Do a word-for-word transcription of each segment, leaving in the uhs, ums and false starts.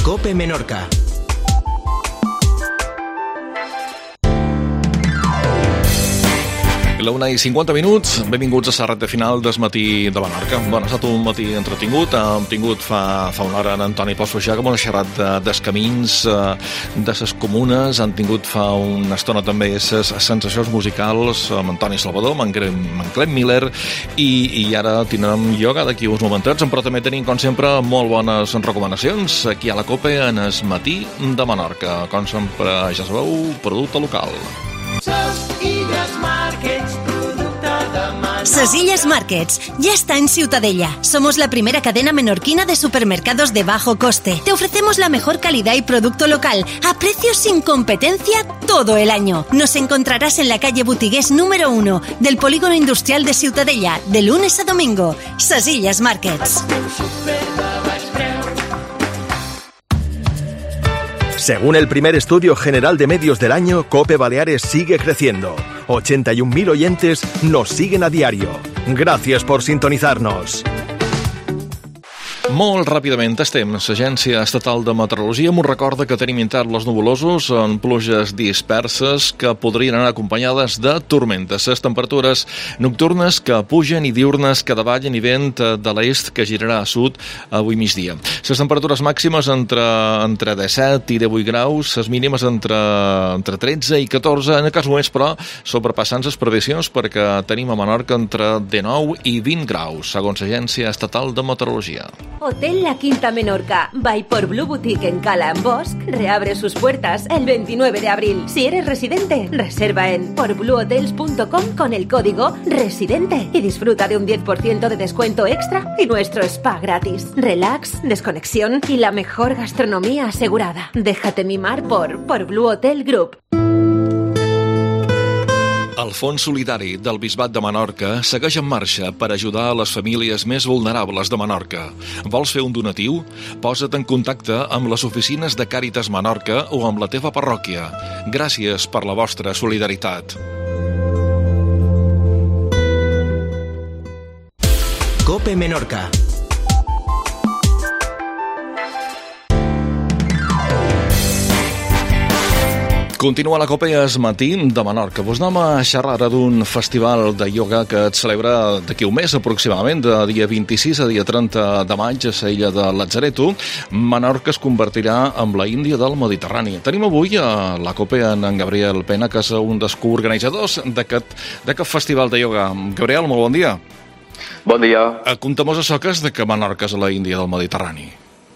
COPE Menorca. La una i cinquanta minuts, benvinguts a la recta final del matí de Menorca. Bueno, ha estat un matí entretingut, hem tingut fa, fa una hora en Antoni Ponsfuixà com una xerrat de, dels camins, de les comunes, han tingut fa una estona també les sensacions musicals amb Antoni Salvador, amb en Clem Miller, i, i ara tindrem ioga d'aquí uns momentets, però també tenim, com sempre, molt bones recomanacions aquí a la COPE en el matí de Menorca. Com sempre, ja sabeu, producte local. Sesillas Markets ya está en Ciutadella. Somos la primera cadena menorquina de supermercados de bajo coste. Te ofrecemos la mejor calidad y producto local a precios sin competencia todo el año. Nos encontrarás en la calle Butigués número uno del Polígono Industrial de Ciutadella de lunes a domingo. Sesillas Markets. Según el primer estudio general de medios del año, COPE Baleares sigue creciendo. ochenta y un mil oyentes nos siguen a diario. Gracias por sintonizarnos. Molt ràpidament estem. L'Agència Estatal de Meteorologia m'ho recorda que tenim interns nuvolosos amb pluges disperses que podrien anar acompanyades de tormentes. Les temperatures nocturnes que pugen i diurnes que davallen i vent de l'est que girarà a sud avui migdia. Les temperatures màximes entre, entre disset i divuit graus, les mínimes entre, entre tretze i catorze, en el cas oest, però sobrepassant les previsions perquè tenim a Menorca entre dinou i vint graus, segons l'Agència Estatal de Meteorologia. Hotel La Quinta Menorca, by por Blue Boutique en Cala en Bosch, reabre sus puertas el veintinueve de abril. Si eres residente, reserva en por blue hotels punto com con el código RESIDENTE y disfruta de un diez por ciento de descuento extra y nuestro spa gratis. Relax, desconexión y la mejor gastronomía asegurada. Déjate mimar por, por Blue Hotel Group. El Fons Solidari del Bisbat de Menorca segueix en marxa per ajudar a les famílies més vulnerables de Menorca. Vols fer un donatiu? Posa't en contacte amb les oficines de Càritas Menorca o amb la teva parròquia. Gràcies per la vostra solidaritat. COPE Menorca. Continua la COPE es matí de Menorca. Vos anem a xerrar d'un festival de ioga que es celebra d'aquí un mes aproximadament, de dia vint-i-sis a dia trenta de maig a la illa de Latzareto. Menorca es convertirà en la Índia del Mediterrani. Tenim avui a la COPE en, en Gabriel Pena, que és un dels coorganitzadors d'aquest festival de ioga. Gabriel, molt bon dia. Bon dia. Contem-nos això que és de que Menorca és la Índia del Mediterrani.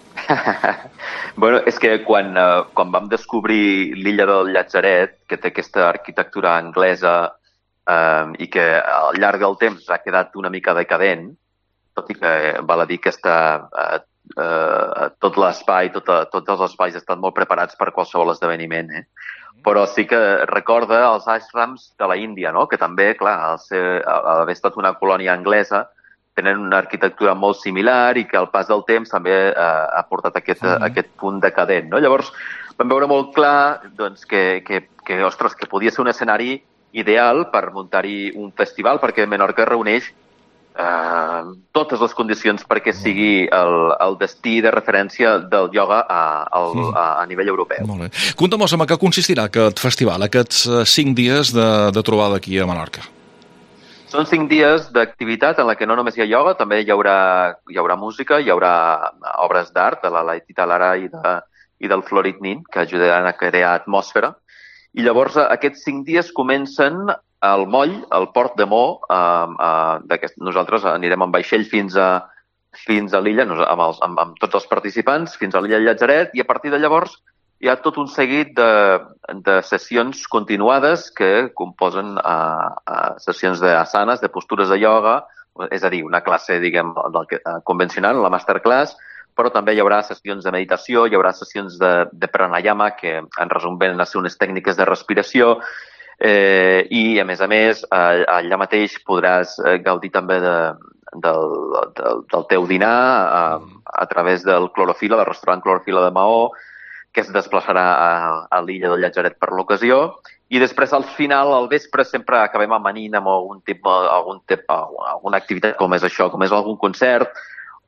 Bueno, és que quan, uh, quan vam descobrir l'illa del Llatzeret, que té aquesta arquitectura anglesa uh, i que al llarg del temps ha quedat una mica decadent, tot i que val a dir que està, uh, uh, tot l'espai, tot, tots els espais estan molt preparats per qualsevol esdeveniment, eh? Però sí que recorda els ashrams de la Índia, no? Que també, clar, al ser, al haver estat una colònia anglesa, tenen una arquitectura molt similar i que al pas del temps també eh, ha portat aquest, uh-huh. aquest punt decadent, no? Llavors vam veure molt clar doncs, que, que, que, ostres, que podia ser un escenari ideal per muntar-hi un festival, perquè Menorca reuneix eh, totes les condicions perquè sigui el, el destí de referència del ioga a, al, a, a nivell europeu. Molt bé. Conta'm-nos en què consistirà aquest festival, aquests cinc dies de, de trobada aquí a Menorca. Són cinc dies d'activitat en la que no només hi ha ioga, també hi haurà, hi haurà música, hi haurà obres d'art de la Laetita Lara i, de, i del Florit Nin, que ajudaran a crear atmosfera. I llavors aquests cinc dies comencen al moll, al port de Mo. Eh, eh, nosaltres anirem en vaixell fins a, fins a l'illa, amb, els, amb, amb tots els participants, fins a l'illa del Llatzeret, i a partir de llavors hi ha tot un seguit de, de sessions continuades que composen uh, uh, sessions d'asanes, de postures de ioga, és a dir, una classe, diguem, del que, uh, convencional, la masterclass, però també hi haurà sessions de meditació, hi haurà sessions de, de pranayama, que en resum venen a ser unes tècniques de respiració, eh, i a més a més, uh, allà mateix podràs uh, gaudir també de, del, del, del teu dinar uh, a través del Clorofila, del restaurant Clorofila de Maó, que es desplaçarà a, a l'illa del Llatzeret per l'ocasió, i després al final, al vespre, sempre acabem amanint amb algun tipus, algun tipus, alguna activitat com és això, com és algun concert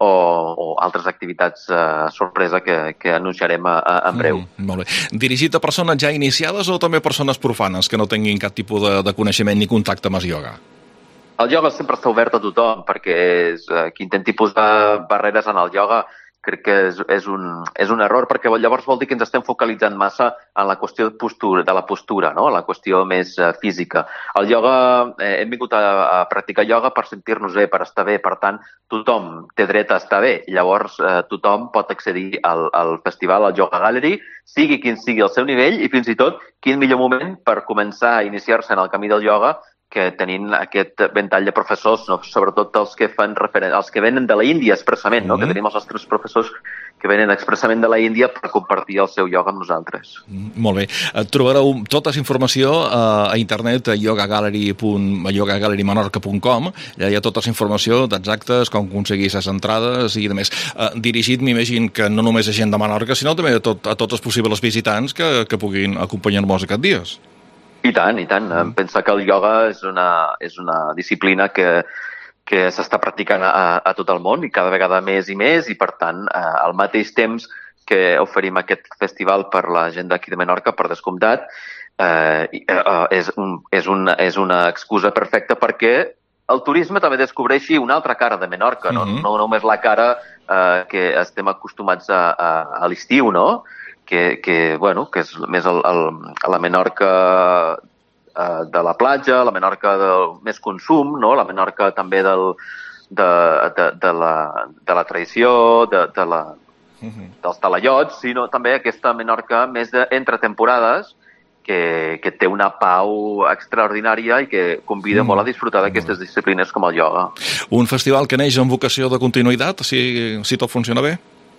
o, o altres activitats uh, sorpresa que, que anunciarem a, a, en breu. Mm, molt bé. Dirigit a persones ja iniciades o també persones profanes que no tinguin cap tipus de, de coneixement ni contacte amb el ioga? El ioga sempre està obert a tothom, perquè és, uh, qui intenti posar barreres en el ioga crec que és, és, un, és un error, perquè llavors vol dir que ens estem focalitzant massa en la qüestió de, postura, de la postura, no? La qüestió més uh, física. El ioga, eh, hem vingut a, a practicar ioga per sentir-nos bé, per estar bé, per tant, tothom té dret a estar bé. Llavors, eh, tothom pot accedir al, al festival, al Yoga Gallery, sigui quin sigui el seu nivell i fins i tot quin millor moment per començar a iniciar-se en el camí del ioga que tenint aquest ventall de professors, no? Sobretot els que fan referència, els que venen de la Índia expressament, no? Mm-hmm. Que tenim els nostres professors que venen expressament de la Índia per compartir el seu ioga amb nosaltres. Mm, molt bé. Trobareu tota la informació a internet a yoga gallery gallery menorca punt com. Allà hi ha tota la informació d'exactes, com aconseguir les entrades i demés. Uh, dirigit, m'imagino, que no només a gent de Menorca, sinó també a, tot, a tots els possibles visitants que, que puguin acompanyar-nos aquests dies. I tant, i tant. Em pensa que el ioga és una, és una disciplina que, que s'està practicant a, a tot el món i cada vegada més i més i, per tant, eh, al mateix temps que oferim aquest festival per la gent d'aquí de Menorca, per descomptat, eh, eh, és, un, és, una, és una excusa perfecta perquè el turisme també descobreixi una altra cara de Menorca, no, mm-hmm. no només la cara eh, que estem acostumats a, a, a l'estiu, no?, Que, que, bueno, que és més el, el, la Menorca eh, de la platja, la Menorca del més consum, no? La Menorca també del, de, de, de, la, de la tradició, de, de la, uh-huh. dels talaiots, sinó també aquesta Menorca més de, entre temporades, que, que té una pau extraordinària i que convida mm. molt a disfrutar d'aquestes disciplines com el ioga. Un festival que neix amb vocació de continuïtat, si, si tot funciona bé?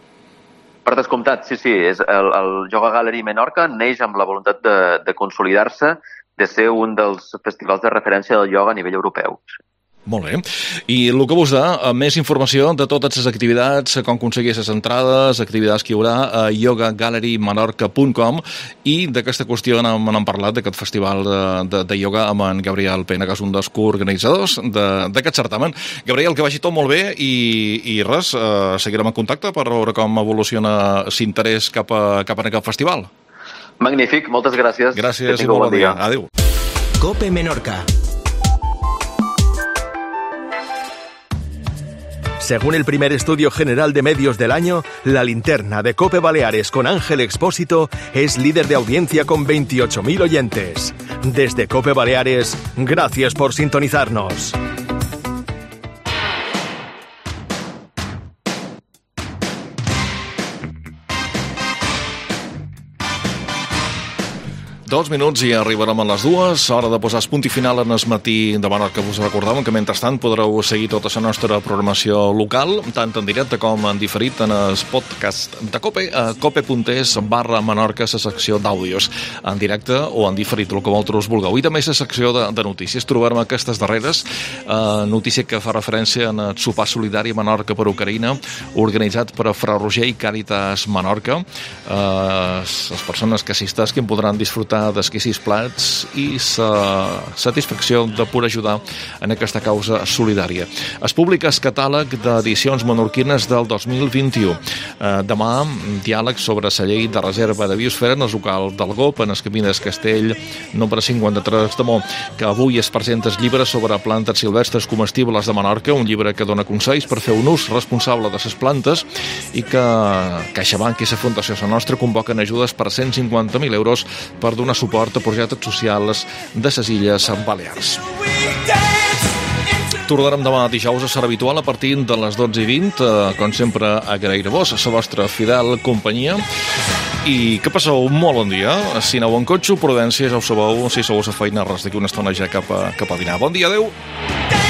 Per descomptat, sí, sí. És el, el Yoga Gallery Menorca neix amb la voluntat de, de consolidar-se, de ser un dels festivals de referència del ioga a nivell europeu. Molt bé. I el que vos da, més informació de totes les activitats, com aconseguir les entrades, activitats que hi haurà a yoga gallery menorca punt com, i d'aquesta qüestió n'hem, n'hem parlat, d'aquest festival de, de, de ioga amb en Gabriel Pena, que és un dels coorganitzadors d'aquest certamen. Gabriel, que vagi tot molt bé i, i res, eh, seguirem en contacte per veure com evoluciona l'interès cap a, cap a aquest festival. Magnífic, moltes gràcies. Gràcies i molt bon dia. Adéu. Cope Menorca. Según el primer estudio general de medios del año, la linterna de Cope Baleares con Ángel Expósito es líder de audiencia con veintiocho mil oyentes. Desde Cope Baleares, gracias por sintonizarnos. Dos minuts i arribarem a les dues. Hora de posar punt i final en el matí de Menorca. Us recordàvem que mentrestant podreu seguir tota la nostra programació local, tant en directe com en diferit en el podcast de Cope, a cope.es barra Menorca, la secció d'àudios, en directe o en diferit, el que vosaltres vulgueu. I també la secció de, de notícies. Trobarem aquestes darreres, eh, notícia que fa referència en el sopar solidari Menorca per Ucraïna, organitzat per Fra Roger i Càritas Menorca. Eh, les persones que assisteixin podran disfrutar d'exquisis plats i la satisfacció de poder ajudar en aquesta causa solidària. Es publica el catàleg d'edicions menorquines del dos mil vint-i-u. Eh, demà, diàleg sobre la llei de reserva de biosfera en el local del G O P, en el camí del Castell número cinquanta-tres de Mó, que avui es presenta el llibre sobre plantes silvestres comestibles de Menorca, un llibre que dona consells per fer un ús responsable de les plantes i que CaixaBank i la Fundació Sa Nostra convoquen ajudes per cent cinquanta mil euros per donar suport a projectes socials de les Illes Balears. Tornarem demà dijous a ser habitual a partir de les dotze i vint. Eh, com sempre, agrair-vos la vostra fidel companyia i que passeu un molt bon dia. Si aneu en cotxe, prudència, ja ho sabeu, si sou a la feina, res d'aquí una estona ja cap a, cap a dinar. Bon dia, adeu!